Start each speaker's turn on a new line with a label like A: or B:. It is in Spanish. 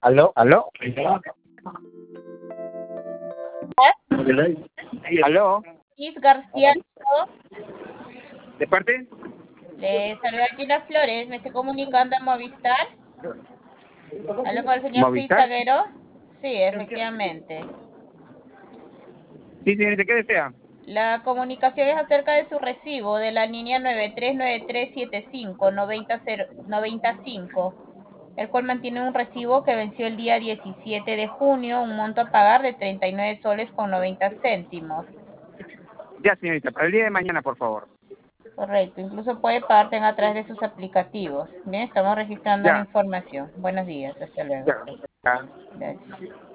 A: ¿Aló? ¿Aló? ¿Aló?
B: Luis García,
A: ¿De parte?
B: le saluda Gina Flores, me estoy comunicando a Movistar. ¿Hablo con el señor Luis
A: ¿Movistar?
B: Zaguero? Sí, efectivamente.
A: Sí, señorita, ¿qué desea?
B: La comunicación es acerca de su recibo de la línea 9393759095, el cual mantiene un recibo que venció el día 17 de junio, un monto a pagar de 39 soles con 90 céntimos.
A: Ya, señorita, para el día de mañana, por favor.
B: Correcto, incluso puede pagar a través de sus aplicativos. Bien, estamos registrando la
A: Ya,
B: información. Buenos días, hasta luego.
A: ya. Ya.
B: Gracias.